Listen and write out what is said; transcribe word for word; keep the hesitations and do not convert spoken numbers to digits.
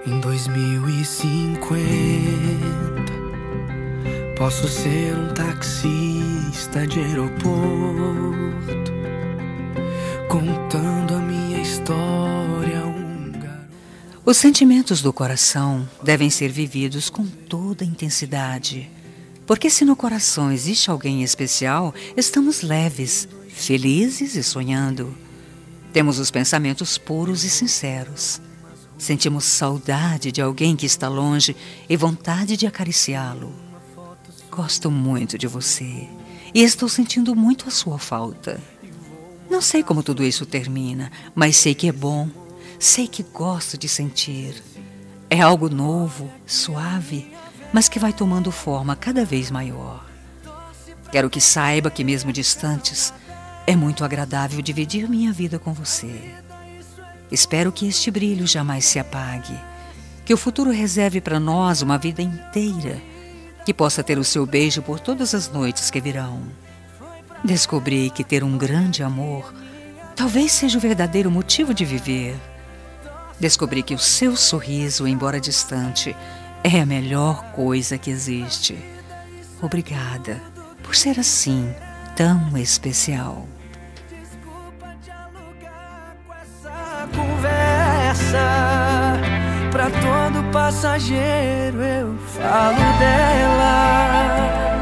Em dois mil e cinquenta posso ser um taxista de aeroporto, contando a minha história a um garoto. Os sentimentos do coração devem ser vividos com toda a intensidade, porque se no coração existe alguém especial, estamos leves, felizes e sonhando. Temos os pensamentos puros e sinceros. Sentimos saudade de alguém que está longe e vontade de acariciá-lo. Gosto muito de você e estou sentindo muito a sua falta. Não sei como tudo isso termina, mas sei que é bom. Sei que gosto de sentir. É algo novo, suave, mas que vai tomando forma cada vez maior. Quero que saiba que mesmo distantes, é muito agradável dividir minha vida com você. Espero que este brilho jamais se apague, que o futuro reserve para nós uma vida inteira, que possa ter o seu beijo por todas as noites que virão. Descobri que ter um grande amor talvez seja o verdadeiro motivo de viver. Descobri que o seu sorriso, embora distante, é a melhor coisa que existe. Obrigada por ser assim, tão especial. Conversa pra todo passageiro, eu falo dela.